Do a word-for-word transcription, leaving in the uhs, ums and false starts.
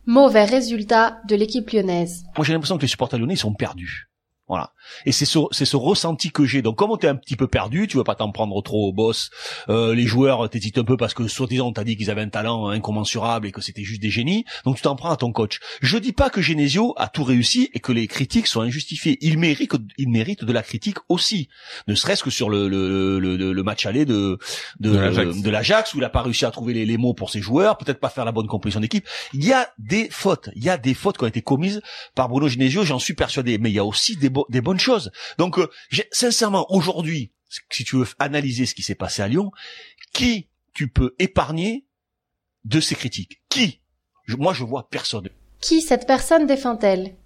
Mauvais résultat de l'équipe lyonnaise. Moi, j'ai l'impression que les supporters lyonnais sont perdus. Voilà. Et c'est ce, c'est ce ressenti que j'ai. Donc, comme t'es un petit peu perdu, tu veux pas t'en prendre trop au boss. Euh, les joueurs t'hésitent un peu parce que, soi-disant, on t'a dit qu'ils avaient un talent incommensurable et que c'était juste des génies. Donc, tu t'en prends à ton coach. Je dis pas que Genesio a tout réussi et que les critiques sont injustifiées. Il mérite, il mérite de la critique aussi. Ne serait-ce que sur le, le, le, le match aller de, de, de l'Ajax. de l'Ajax où il a pas réussi à trouver les, les mots pour ses joueurs, peut-être pas faire la bonne composition d'équipe. Il y a des fautes. Il y a des fautes qui ont été commises par Bruno Genesio, j'en suis persuadé. Mais il y a aussi des des bonnes choses. Donc, euh, j'ai, sincèrement, aujourd'hui, si tu veux analyser ce qui s'est passé à Lyon, qui tu peux épargner de ces critiques? Qui? je, Moi, je vois personne. Qui cette personne défend-elle?